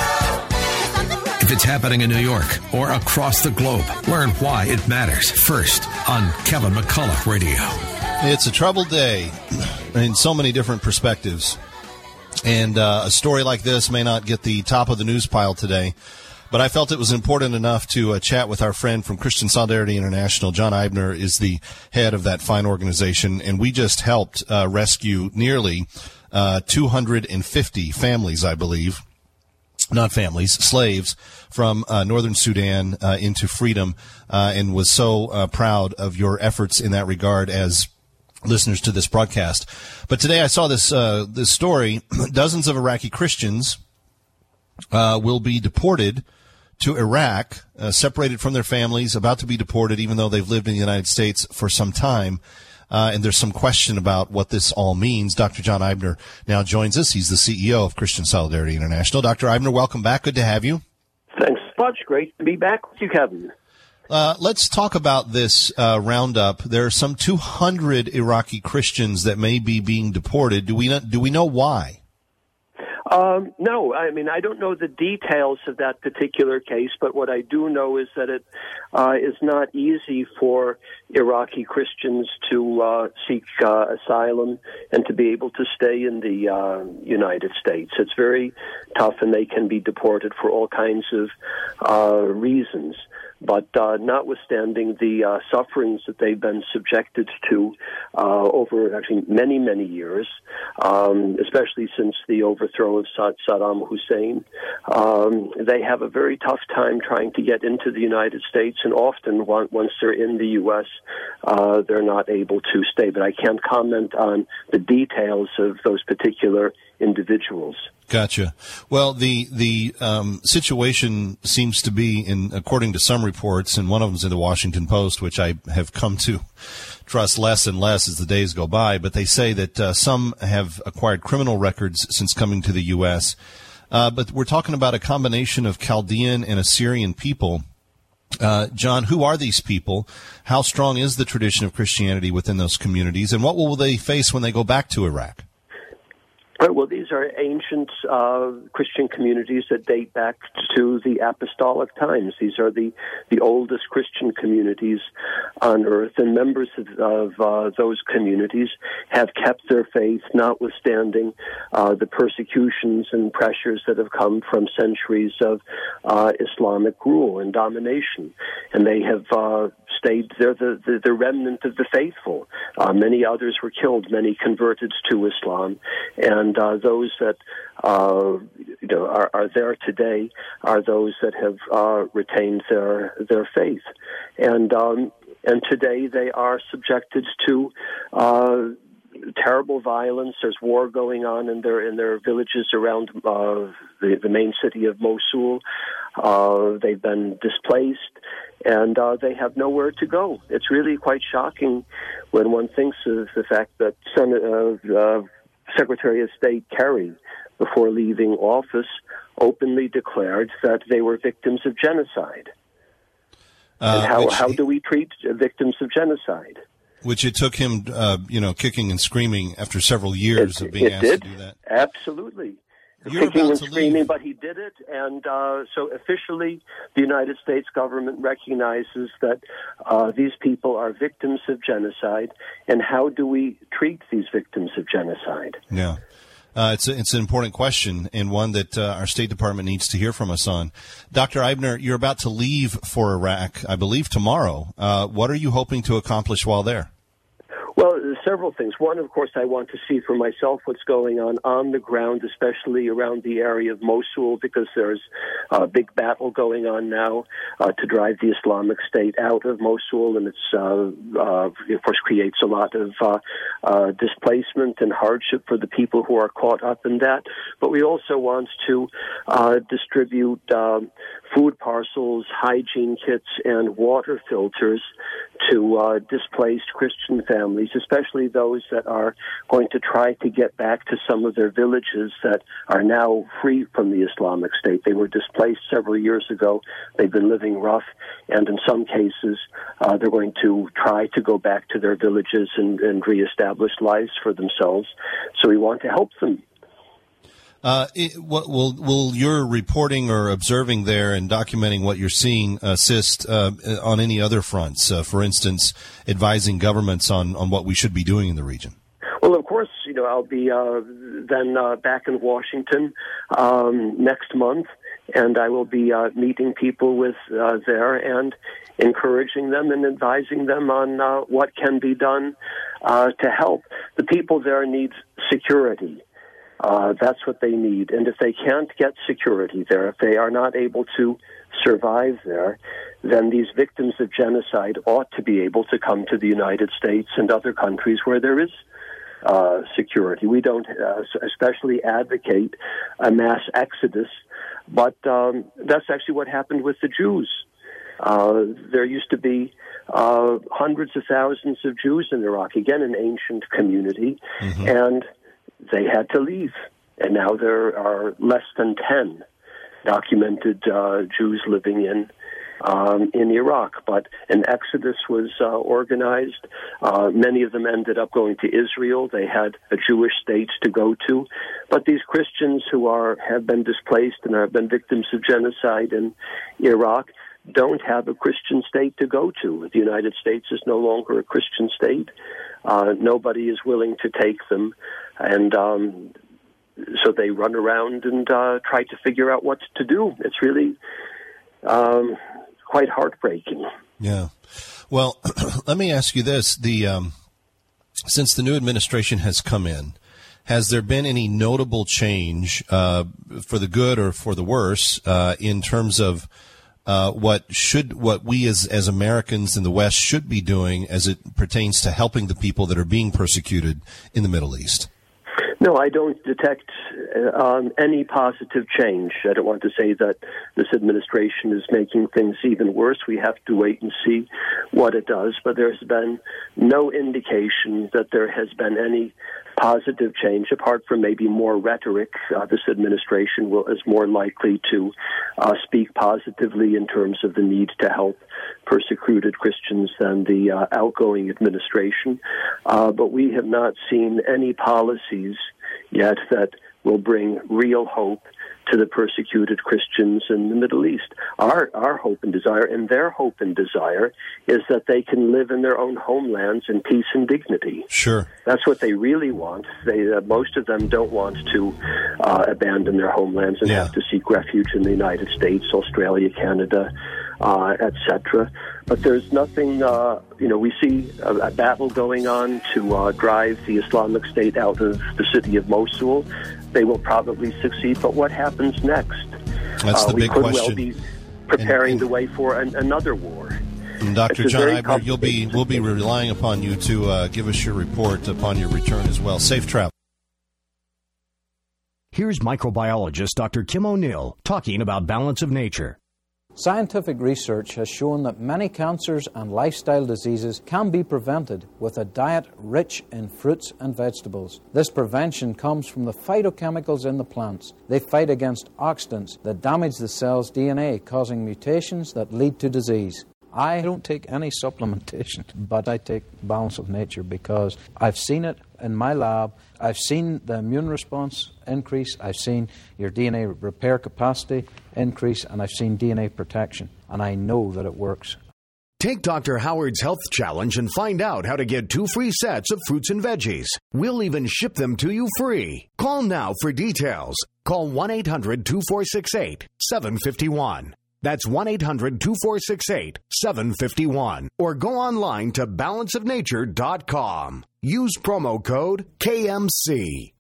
world. If it's happening in New York or across the globe, learn why it matters first on Kevin McCullough Radio. It's a troubled day in so many different perspectives. And uh, a story like this may not get the top of the news pile today, but I felt it was important enough to uh, chat with our friend from Christian Solidarity International. John Eibner is the head of that fine organization, and we just helped uh, rescue nearly uh, two hundred fifty families, I believe, not families, slaves from uh, northern Sudan uh, into freedom, uh, and was so uh, proud of your efforts in that regard as listeners to this broadcast. But today I saw this uh, this story. Dozens of Iraqi Christians uh, will be deported to Iraq, uh, separated from their families, about to be deported, even though they've lived in the United States for some time. Uh, and there's some question about what this all means. Doctor John Eibner now joins us. He's the C E O of Christian Solidarity International. Doctor Eibner, welcome back. Good to have you. Thanks so much. Great to be back with you, Kevin. Uh, let's talk about this uh, roundup. There are some two hundred Iraqi Christians that may be being deported. Do we not, do we know why? Um, no, I mean, I don't know the details of that particular case, but what I do know is that it uh, is not easy for Iraqi Christians to uh, seek uh, asylum and to be able to stay in the uh, United States. It's very tough, and they can be deported for all kinds of uh, reasons. But uh, notwithstanding the uh, sufferings that they've been subjected to uh, over actually many, many years, um, especially since the overthrow of Saddam Hussein, um, they have a very tough time trying to get into the United States, and often once they're in the U S, uh, they're not able to stay. But I can't comment on the details of those particular individuals. Gotcha. Well, the the um, situation seems to be, in according to some reports, and one of them's in the Washington Post, which I have come to trust less and less as the days go by, but they say that uh, some have acquired criminal records since coming to the U S. Uh, but we're talking about a combination of Chaldean and Assyrian people. Uh, John, who are these people? How strong is the tradition of Christianity within those communities? And what will they face when they go back to Iraq? Well, these are ancient uh, Christian communities that date back to the apostolic times. These are the, the oldest Christian communities on earth, and members of, of uh, those communities have kept their faith, notwithstanding uh, the persecutions and pressures that have come from centuries of uh, Islamic rule and domination. And they have uh, stayed, they're the, the, the remnant of the faithful. Uh, many others were killed, many converted to Islam, and And uh, those that uh, you know are, are there today are those that have uh, retained their their faith, and um, and today they are subjected to uh, terrible violence. There's war going on in their in their villages around uh, the, the main city of Mosul. Uh, they've been displaced, and uh, they have nowhere to go. It's really quite shocking when one thinks of the fact that some of uh, Secretary of State Kerry, before leaving office, openly declared that they were victims of genocide. Uh, and how, how do we treat victims of genocide? Which it took him, uh, you know, kicking and screaming after several years it, of being it asked did. to do that. Absolutely. You're kicking about and to screaming, leave. but he did it, and uh, so officially the United States government recognizes that uh, these people are victims of genocide, and how do we treat these victims of genocide? Yeah. Uh, it's, a, it's an important question, and one that uh, our State Department needs to hear from us on. Doctor Eibner, you're about to leave for Iraq, I believe, tomorrow. Uh, what are you hoping to accomplish while there? Well, several things. One, of course, I want to see for myself what's going on on the ground, especially around the area of Mosul, because there's a big battle going on now uh, to drive the Islamic State out of Mosul, and it's, uh, uh, of course, creates a lot of uh, uh, displacement and hardship for the people who are caught up in that. But we also want to uh, distribute um, food parcels, hygiene kits, and water filters to uh, displaced Christian families, especially those that are going to try to get back to some of their villages that are now free from the Islamic State. They were displaced several years ago. They've been living rough, and in some cases, uh, they're going to try to go back to their villages and, and reestablish lives for themselves. So we want to help them. Uh, it, what, will will your reporting or observing there and documenting what you're seeing assist uh, on any other fronts? Uh, for instance, advising governments on, on what we should be doing in the region. Well, of course, you know I'll be uh, then uh, back in Washington um, next month, and I will be uh, meeting people with uh, there and encouraging them and advising them on uh, what can be done uh, to help. The people there need security. Uh, that's what they need. And if they can't get security there, if they are not able to survive there, then these victims of genocide ought to be able to come to the United States and other countries where there is uh, security. We don't uh, especially advocate a mass exodus, but um, that's actually what happened with the Jews. Uh, there used to be uh, hundreds of thousands of Jews in Iraq, again, an ancient community, mm-hmm. and they had to leave. And now there are less than ten documented uh, Jews living in um, in Iraq. But an exodus was uh, organized. Uh, many of them ended up going to Israel. They had a Jewish state to go to. But these Christians who are have been displaced and have been victims of genocide in Iraq don't have a Christian state to go to. The United States is no longer a Christian state. Uh, nobody is willing to take them. And um, so they run around and uh, try to figure out what to do. It's really um, quite heartbreaking. Yeah. Well, let me ask you this. The um, since the new administration has come in, has there been any notable change uh, for the good or for the worse uh, in terms of Uh, what should what we as as Americans in the West should be doing as it pertains to helping the people that are being persecuted in the Middle East? No, I don't detect uh, um, any positive change. I don't want to say that this administration is making things even worse. We have to wait and see what it does. But there's been no indication that there has been any positive change, apart from maybe more rhetoric. Uh, this administration will, is more likely to uh, speak positively in terms of the need to help persecuted Christians than the uh, outgoing administration. Uh, but we have not seen any policies yet that will bring real hope to the persecuted Christians in the Middle East. Our our hope and desire, and their hope and desire, is that they can live in their own homelands in peace and dignity. Sure. That's what they really want. They uh, most of them don't want to uh, abandon their homelands and yeah. have to seek refuge in the United States, Australia, Canada, uh, et cetera. But there's nothing, uh, you know, we see a, a battle going on to uh, drive the Islamic State out of the city of Mosul. They will probably succeed, but what happens next? That's the uh, we big could question. well be preparing and, and, the way for an, another war. And Doctor John Iber, you'll be we'll be relying upon you to uh, give us your report upon your return as well. Safe travel. Here's microbiologist Doctor Kim O'Neill talking about balance of nature. Scientific research has shown that many cancers and lifestyle diseases can be prevented with a diet rich in fruits and vegetables. This prevention comes from the phytochemicals in the plants. They fight against oxidants that damage the cell's D N A, causing mutations that lead to disease. I don't take any supplementation, but I take Balance of Nature because I've seen it in my lab. I've seen the immune response increase. I've seen your D N A repair capacity increase, and I've seen D N A protection, and I know that it works. Take Doctor Howard's Health Challenge and find out how to get two free sets of fruits and veggies. We'll even ship them to you free. Call now for details. Call one eight hundred two four six eight seven five one. That's one eight hundred two four six eight seven five one. Or go online to balance of nature dot com. Use promo code K M C.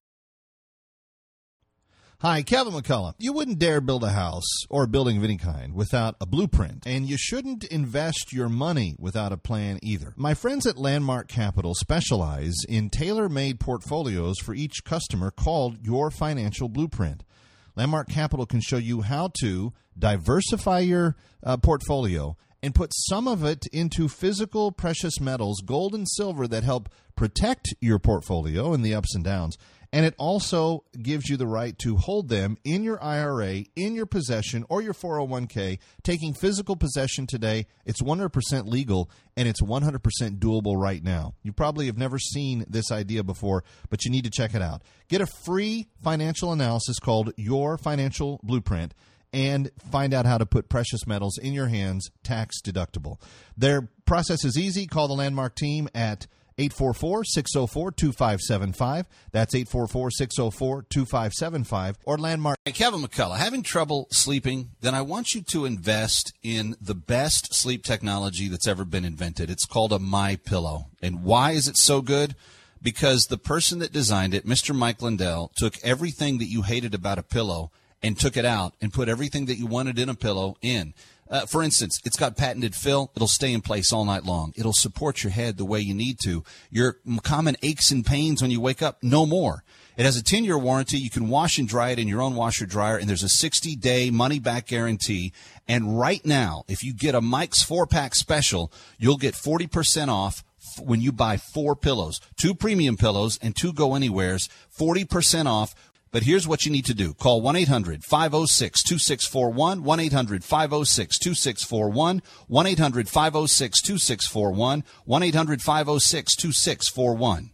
Hi, Kevin McCullough. You wouldn't dare build a house or a building of any kind without a blueprint, and you shouldn't invest your money without a plan either. My friends at Landmark Capital specialize in tailor-made portfolios for each customer called Your Financial Blueprint. Landmark Capital can show you how to diversify your uh, portfolio and put some of it into physical precious metals, gold and silver, that help protect your portfolio in the ups and downs. And it also gives you the right to hold them in your I R A, in your possession, or your four oh one k. Taking physical possession today, it's one hundred percent legal, and it's one hundred percent doable right now. You probably have never seen this idea before, but you need to check it out. Get a free financial analysis called Your Financial Blueprint and find out how to put precious metals in your hands tax deductible. Their process is easy. Call the Landmark team at eight four four, six oh four, two five seven five. That's eight four four, six oh four, two five seven five. Or Landmark. Hey, Kevin McCullough, having trouble sleeping? Then I want you to invest in the best sleep technology that's ever been invented. It's called a MyPillow. And why is it so good? because the person that designed it, Mister Mike Lindell, took everything that you hated about a pillow and took it out and put everything that you wanted in a pillow in. Uh, for instance, it's got patented fill. It'll stay in place all night long. It'll support your head the way you need to. Your common aches and pains when you wake up, no more. It has a ten-year warranty. You can wash and dry it in your own washer dryer, and there's a sixty-day money-back guarantee. And right now, if you get a Mike's four-pack special, you'll get forty percent off when you buy four pillows, two premium pillows and two go-anywheres, forty percent off. But here's what you need to do. Call one eight hundred five oh six two six four one, one eight hundred five oh six two six four one, one eight hundred five oh six two six four one, one eight hundred five oh six two six four one.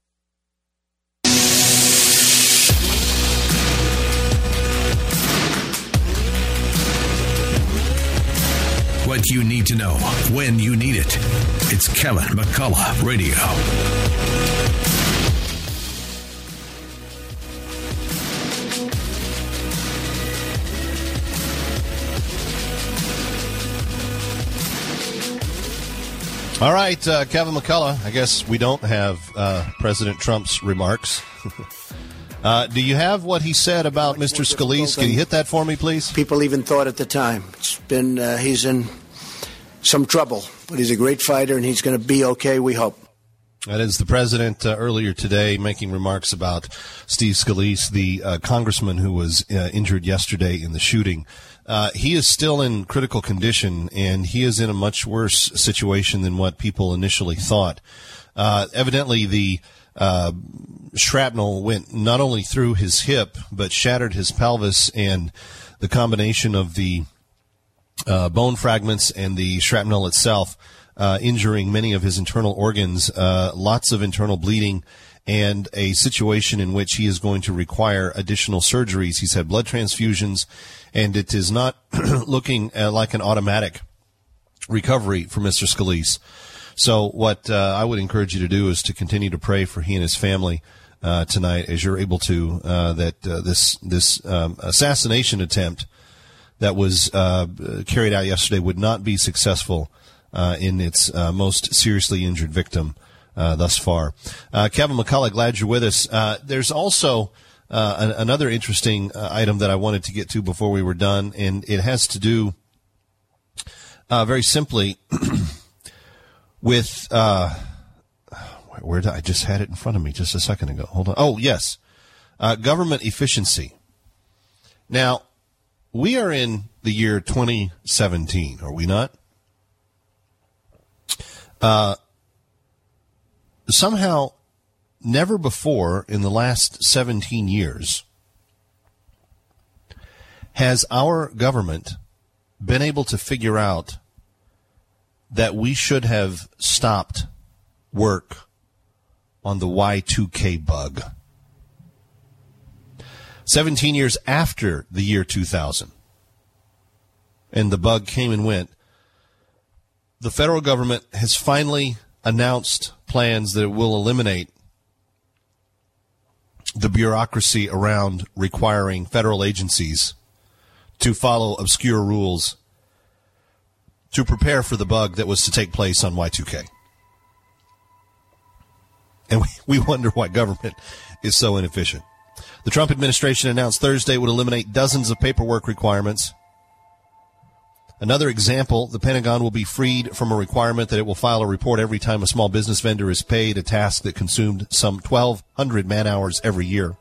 What you need to know when you need it. It's Kevin McCullough Radio. All right, uh, Kevin McCullough. I guess we don't have uh, President Trump's remarks. uh, do you have what he said about Mister Scalise? Can you hit that for me, please? People even thought at the time. It's been uh, he's in some trouble, but he's a great fighter, and he's going to be okay, we hope. That is the president uh, earlier today making remarks about Steve Scalise, the uh, congressman who was uh, injured yesterday in the shooting. Uh, he is still in critical condition, and he is in a much worse situation than what people initially thought. Uh, evidently, the uh, shrapnel went not only through his hip, but shattered his pelvis, and the combination of the uh, bone fragments and the shrapnel itself uh, injuring many of his internal organs, uh, lots of internal bleeding, and a situation in which he is going to require additional surgeries. He's had blood transfusions, and it is not looking uh, like an automatic recovery for Mister Scalise. So what uh, I would encourage you to do is to continue to pray for he and his family uh, tonight as you're able to, uh, that uh, this this um, assassination attempt that was uh, carried out yesterday would not be successful uh, in its uh, most seriously injured victim Uh, thus far. Uh, Kevin McCullough, glad you're with us. Uh, there's also uh, an, another interesting uh, item that I wanted to get to before we were done, and it has to do uh, very simply with, uh, where did I, I just had it in front of me just a second ago. Hold on. Oh, yes. Uh, government efficiency. Now, we are in the year twenty seventeen, are we not? Uh, Somehow, never before in the last seventeen years has our government been able to figure out that we should have stopped work on the Y two K bug. seventeen years after the year two thousand, and the bug came and went, the federal government has finally announced plans that will eliminate the bureaucracy around requiring federal agencies to follow obscure rules to prepare for the bug that was to take place on Y two K. And we, we wonder why government is so inefficient. The Trump administration announced Thursday it would eliminate dozens of paperwork requirements. Another example, the Pentagon will be freed from a requirement that it will file a report every time a small business vendor is paid, a task that consumed some twelve hundred man-hours every year.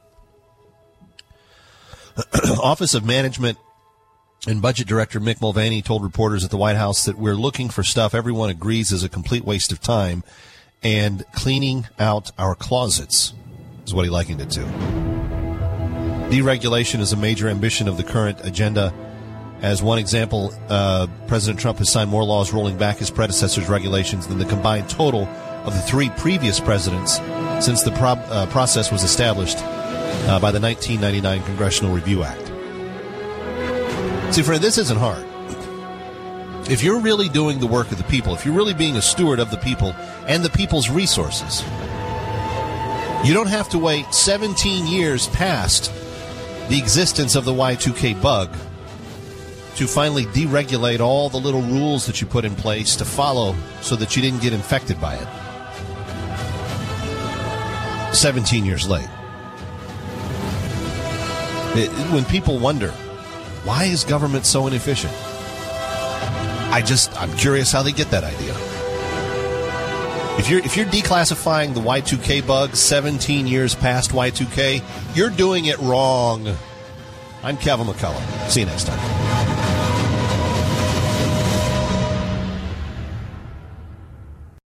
Office of Management and Budget Director Mick Mulvaney told reporters at the White House that we're looking for stuff everyone agrees is a complete waste of time, and cleaning out our closets is what he likened it to. Deregulation is a major ambition of the current agenda. As one example, uh, President Trump has signed more laws rolling back his predecessor's regulations than the combined total of the three previous presidents since the pro- uh, process was established uh, by the nineteen ninety-nine Congressional Review Act. See, friend, this isn't hard. If you're really doing the work of the people, if you're really being a steward of the people and the people's resources, you don't have to wait seventeen years past the existence of the Y two K bug to finally deregulate all the little rules that you put in place to follow so that you didn't get infected by it. seventeen years late. It, when people wonder, why is government so inefficient? I just, I'm curious how they get that idea. If you're if you're declassifying the Y two K bug seventeen years past Y two K, you're doing it wrong. I'm Kevin McCullough. See you next time.